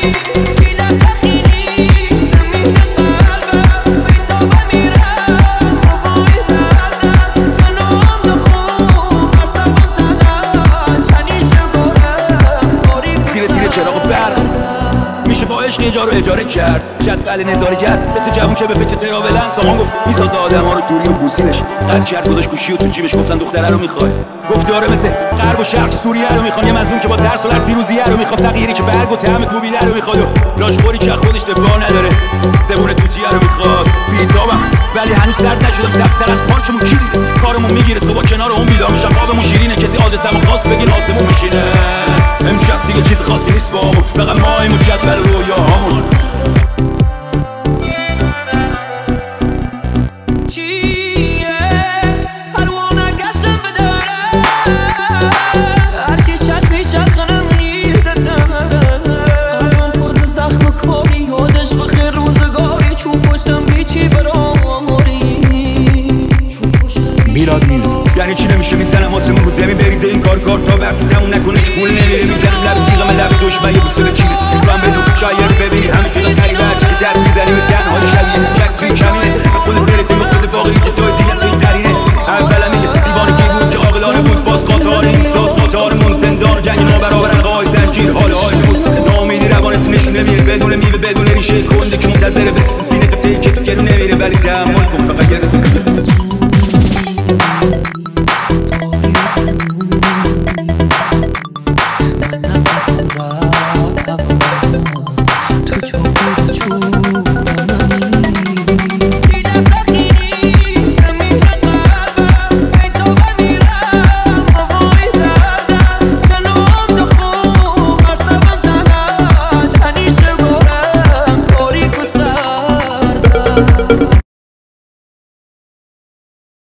میشه با عشق یه جا رو اجاره کرد، جدول نظاره کرد. سه جوون که به فکر تراولن، سامان گفت میسازه آدم ها رو دوری و بوسیدش. قد کرد گذاشت گوشی و تو جیبش، گفتن دختره رو میخوای. گفت آره مثل غرب و شرق سوریه رو میخوان. یه مظلوم که با ترس و لرز پیروزیه رو میخواد. فقیری که برگ و طعم کوبیده رو میخواد و لاشخوری که خودش دفاع نداره. زبون توتیه رو میخواد. بیتابم ولی هنوز سرد نشدم. سبزتر از پانچمون کی دیده؟ کارمون میگیره صبح کنار اون بیدار میشم. خوابمون شیرینه کسی آدرسمو خواست بگین آسمون بشینه. امشب دیگه چیز خاصی نیست با همون، فقط ماییم و جدول رویاهامون. یعنی چی نمیشه میزنم آسمون رو زمین بریزه این کار تا وقتی تموم نکنه که پول نمیره. میزنم لب تیغم لب دشمن یه بوسه بچینه. تو هم بدون شاید ببینی همه شدن قریبه. هرچی که دست میزنی به تنهای شبیه جک توی کمینه. خودت برسیم و خود واقعی که توی دیگه توی قرینه. اولم میگه دیوانه کی بود که عاقلانه بود. باز قاطار ایستاد قاطارمون زندان جنگ نابرابرن قای زنجیر حال بود. ناامیدی روانت نشونه میره بدون میوه بدون ریشه کنده که منتظر